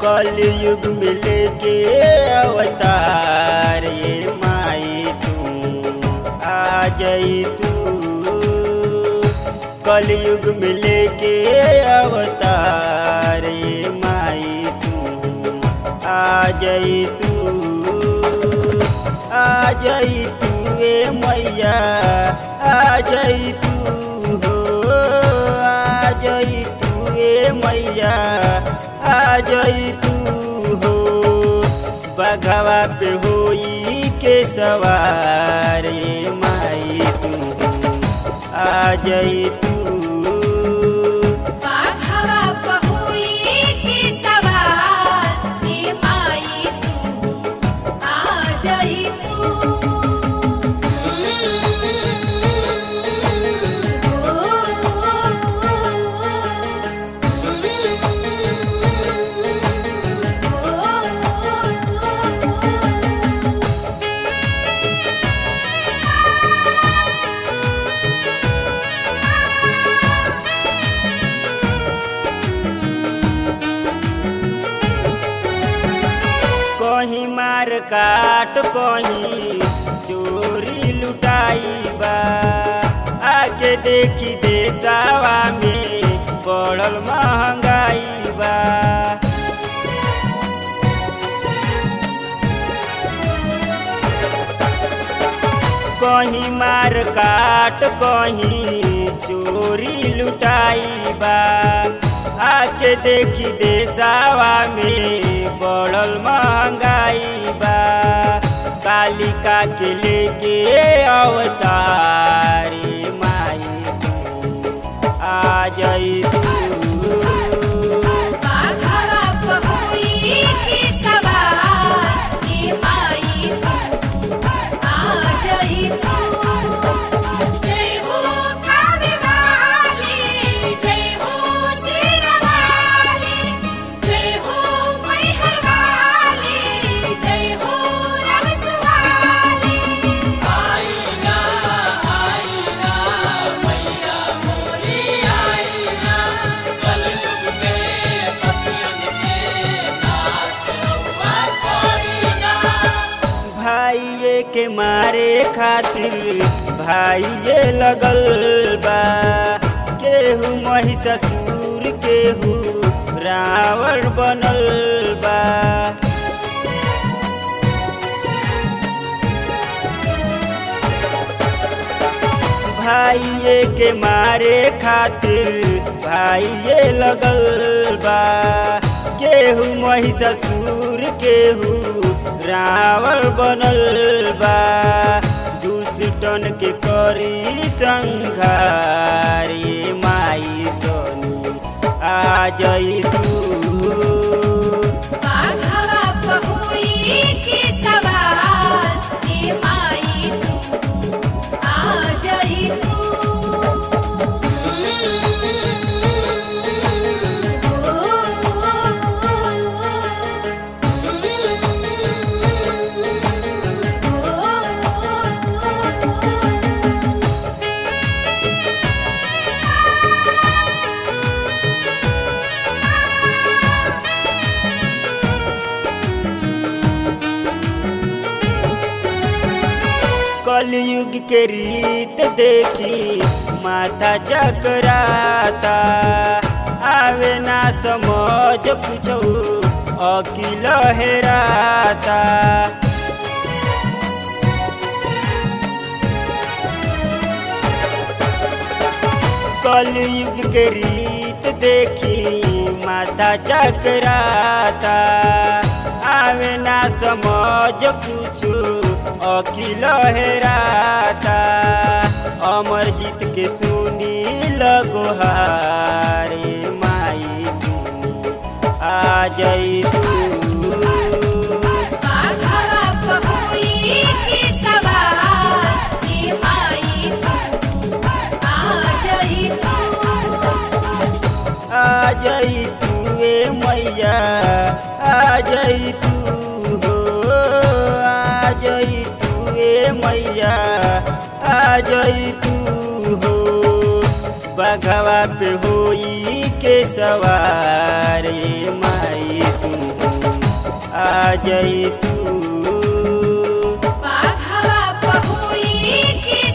कलयुग में लेके अवतार ये माई तू आ जाई तू। कलयुग में लेके अवतार ये माई तू आ जाई तू। आ जाई तू ए मैया आ जाई तू हो। आ जाई तू ए मैया आ जाई तू हो। बघवा पे होई के सवार ये माई तू आ जाई तू। बघवा पे होई के सवार ये माई तू आ जाई तू। कहीं मार काट कहीं चोरी लुटाई बा। आगे देखी देसावा में बढ़ल महंगाई बा। कहीं मार काट कहीं चोरी लुटाई बा। आके देखी देसावा में बढ़ल महंगाई बा। कालिका के लेके अवतार माई तू आ जाई तू। बघवा पे होई के सवार ये माई तू आ जाई तू। जय हो कावे वाली जय हो शेरवाली जय हो मैहर वाली जय हो रमसवाली। भाइये के मारे खातिर भाइये लगल बा। केहू महिषासुर केहू रावण बनल बा। भाइये के मारे खातिर भाइये लगल बा। केहू महिषासुर केहू रावण बनल बा। दुष्टन के करी संघार ये माई तनी आ जाई तू। बघवा पे होई के सवार ये माई तू आ जाई तू। कलयुग के रीत देखी माथा चकराता। आवे ना समझ कुछो अकिल हेराता। कलयुग के रीत देखी माथा चकराता। आवे ना समझ कुछो अकिल हेराता। अमरजीत के सुनी लगोहार माई तू आ जाई तू। बघवा पे होई के सवार ये माई तू आ जाई तू। आ जाई तू ए मैया आ जाई तू हो। आ जाई तू ए मैया आ जाई तू हो। बघवा पे होई के सवार माई तू आ जई तू बाघवा पहुई की